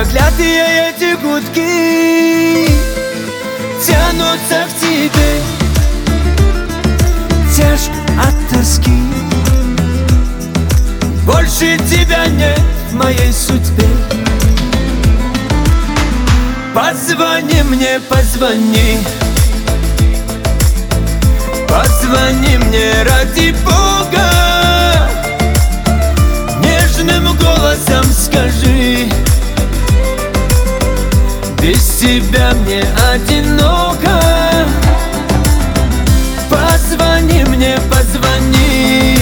Проклятые эти гудки тянутся к тебе, тяжко от тоски. Больше тебя нет в моей судьбе. Позвони мне, позвони. Позвони мне ради Бога. Нежным голосом скажи: без тебя мне одиноко. Позвони мне, позвони.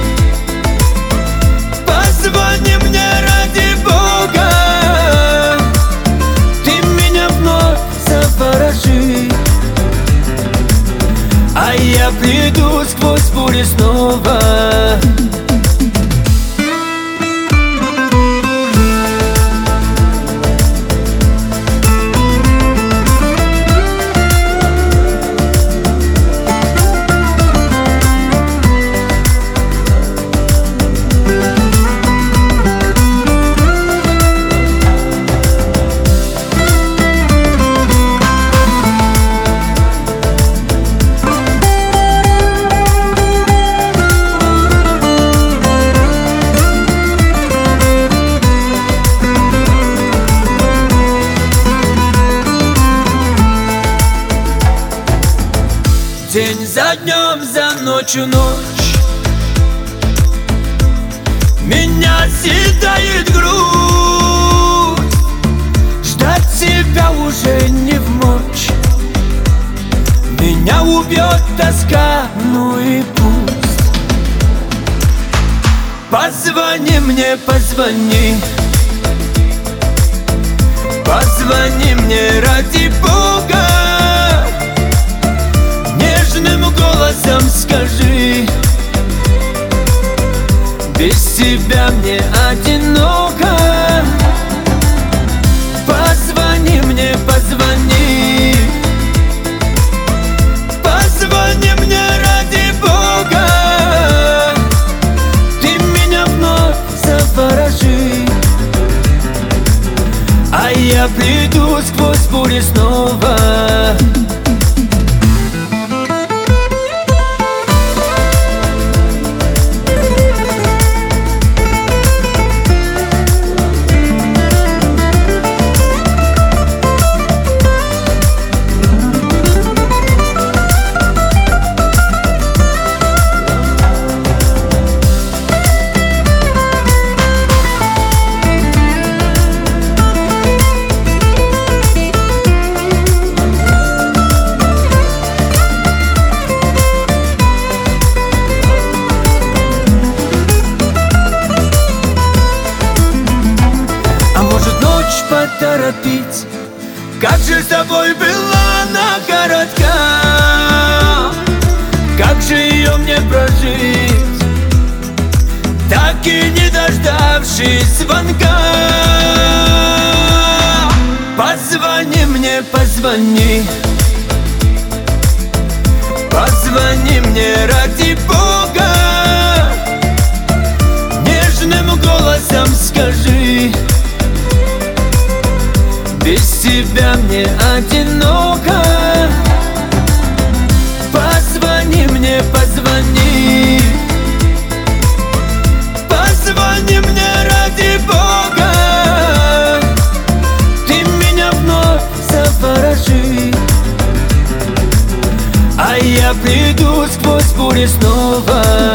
Позвони мне ради Бога. Ты меня вновь заворожи, а я приду сквозь бури снова. День за днем, за ночью ночь, меня съедает грудь. Ждать тебя уже не вмочь, меня убьет тоска, ну и пусть. Позвони мне, позвони. Позвони мне ради Бога. Нежным голосом скажи: без тебя мне одиноко. Позвони мне, позвони. Позвони мне ради Бога. Ты меня вновь заворожи, а я приду сквозь бури снова. Поторопить, как же с тобой была она коротка, как же ее мне прожить, так и не дождавшись звонка. Позвони мне, позвони. Позвони мне ради Бога. Нежным голосом скажи: без тебя мне одиноко. Позвони мне, позвони. Позвони мне ради Бога. Ты меня вновь заворожи, а я приду сквозь бури снова.